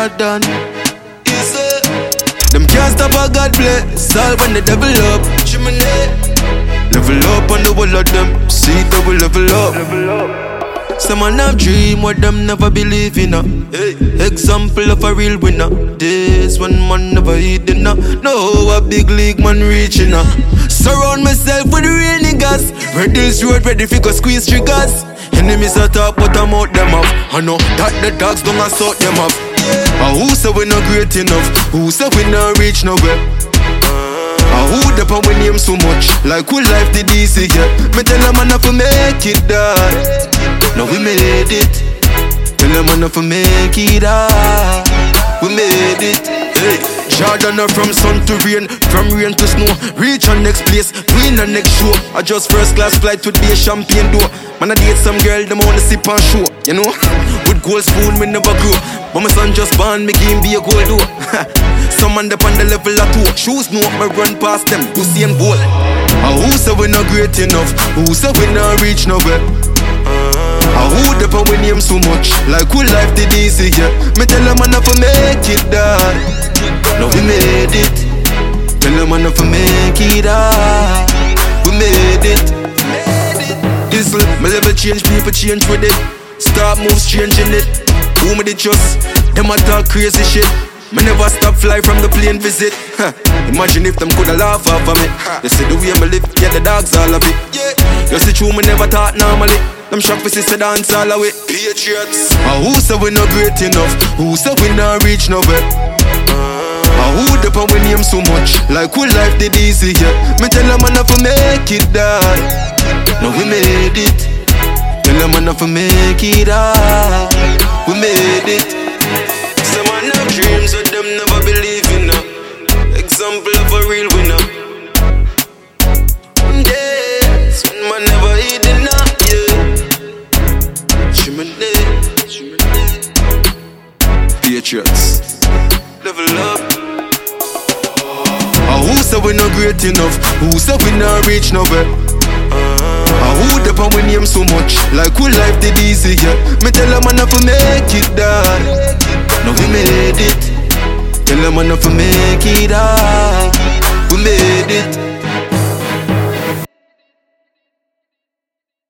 Jordan. Them can't stop a God bless. All when the devil up. Level up on the wall of them. See double level up. Some man have dream what them never believe in. Example of a real winner. Days when man never eat dinner. No, a big league man reaching. Surround myself with real niggas. Red Hills Road ready for go squeeze triggers. Enemies attack but I'm out them off. I know that the dogs don't assault them off. Who say we not great enough? Who say we not reach nowhere? Who the pan we name so much? Like who life did easy, yeah? Me tell a man if we make it die. Now we made it. Tell a man if we make it die. We made it. Hey, Jordan from sun to rain, from rain to snow. Reach on next place, win the next show. I just first class flight to the champagne door. Man I date some girl, them wanna sip and show. You know, with gold spoon me never grow. But my son just born, me game be a gold door. Some man up on the level of 2. Shoes no up, me run past them, Usain Bolt. Who say we not great enough? Who say we not reach nowhere? Who the pan we name so much? Like who life did easy, yeah? Me tell a man if we make it die. Now we made it. Tell a man if we make it die. We made it. Diesel, my level change, people change with it. Start moves changing it. Who me they trust? Them a talk crazy shit. Me never stop fly from the plane visit. Imagine if them coulda laugh off of me. They say the way me live, yeah the dogs all of it. You see true, me never thought normally. Them shock for sister dance all away. Patriots. Who say we not great enough? Who say we not reach nowhere? Who the pan we name so much? Like who life did easy, yeah? Me tell a man if we make it die. Now we made it. Tell a man if we make it die. We made it. Some man have dreams that them never believe in. Example of a real winner. Days when man never eat dinner, yeah. Chimney. Patriots. Level up. Who say we not great enough? Who say we not reach nowhere? Who the pan we name so much? Like who life did easy, yeah? Me tell a man if we make it die. Now we made it. Tell a man if we make it die. We made it.